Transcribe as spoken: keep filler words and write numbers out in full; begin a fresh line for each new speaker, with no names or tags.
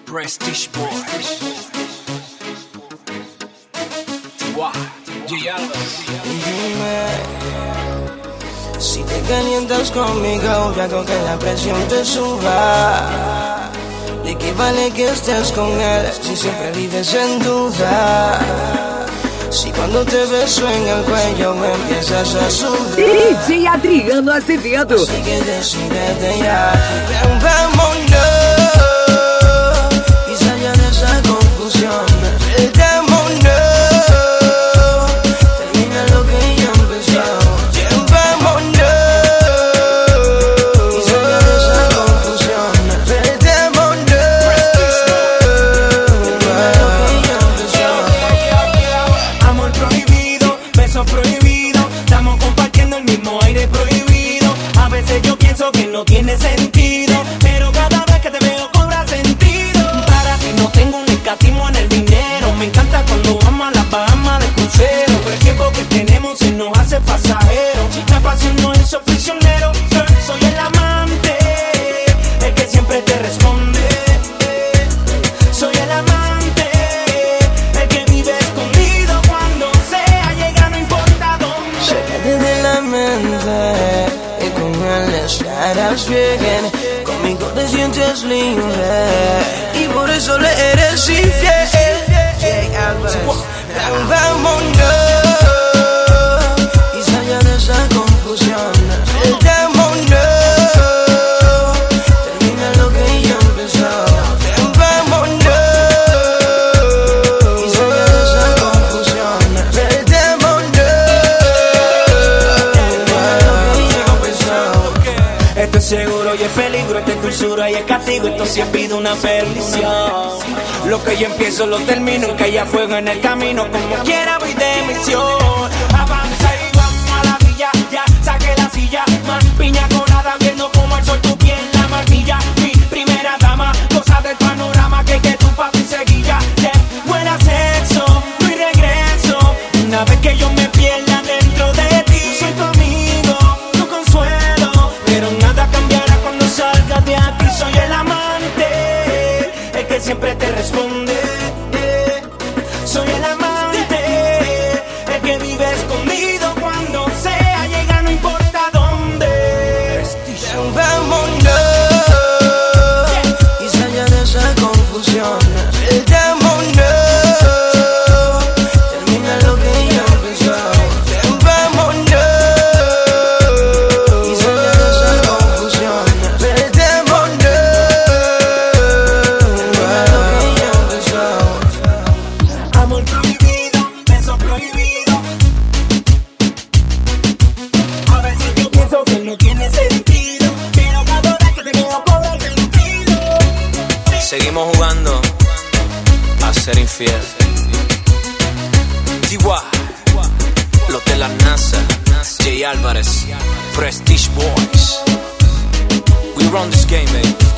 Prestige Boys. Wow. J Álvarez.
Dime, si te calientas conmigo, ya hago que la presión te suba. ¿De qué vale que estés con él si siempre vives en duda? Si cuando te beso en el cuello me empiezas a subir.
D J Adriano Azevedo.
Así que decídete ya, ven, vámonos y salga de esa confusión. Perdémonos, termina lo que ya empezó. Ven, vámonos y salga de esa confusión. Perdémonos, termina lo que ya empezó.
Amor prohibido, beso prohibido, estamos compartiendo el mismo aire prohibido. A veces yo pienso que no tiene sentido, pero cada vez que te veo cobra sentido. Para ti no tengo un escatismo en el dinero, me encanta cuando vamos a las Bahamas de crucero. Pero el tiempo que tenemos se nos hace pasajero. Si la pasión no es prisionero, soy el amante, el que siempre te responde. Soy el amante, el que vive escondido cuando sea llega, no importa dónde.
Sácate de la mente y con él estarás bien. Conmigo te sientes libre y por eso le eres infiel. J Álvarez, ven, vámonos y salga de esa confusión. Perdémonos, termina lo que ya empezó. Ven, vámonos y salga de esa confusión. Perdémonos, termina lo que ya empezó.
Esto es seguro y es peligro, esto es dulzura y es castigo, esto sí es vida, una perdición. Lo que yo empiezo lo termino, que haya fuego en el camino, como quiera voy de misión. Avanza y vamos a la villa, ya saqué la silla, más piña colada, viendo como el sol tu piel la martilla. Mi primera dama, cosa del panorama, que que tu papi seguilla. Yeah, buena sexo, no hay regreso, una vez que yo me pierda dentro de ti. Soy tu amigo, tu consuelo, pero nada cambiará cuando salgas de aquí. Soy el amante, el que siempre te responde. Soy el amante, el que vive escondido cuando sea llega, no importa dónde.
Ven, vámonos y salga de esa confusión. Perdémonos, termina lo que ya empezó. Ven, vámonos y salga de esa confusión. Perdémonos, termina lo que ya empezó.
Amor prohibido, beso prohibido. A veces yo pienso que no tiene sentido, pero cada vez que te veo cobra sentido.
Seguimos jugando a ser infiel. T Y, los de la NASA, J Álvarez, Prestige Boys. We run this game, baby.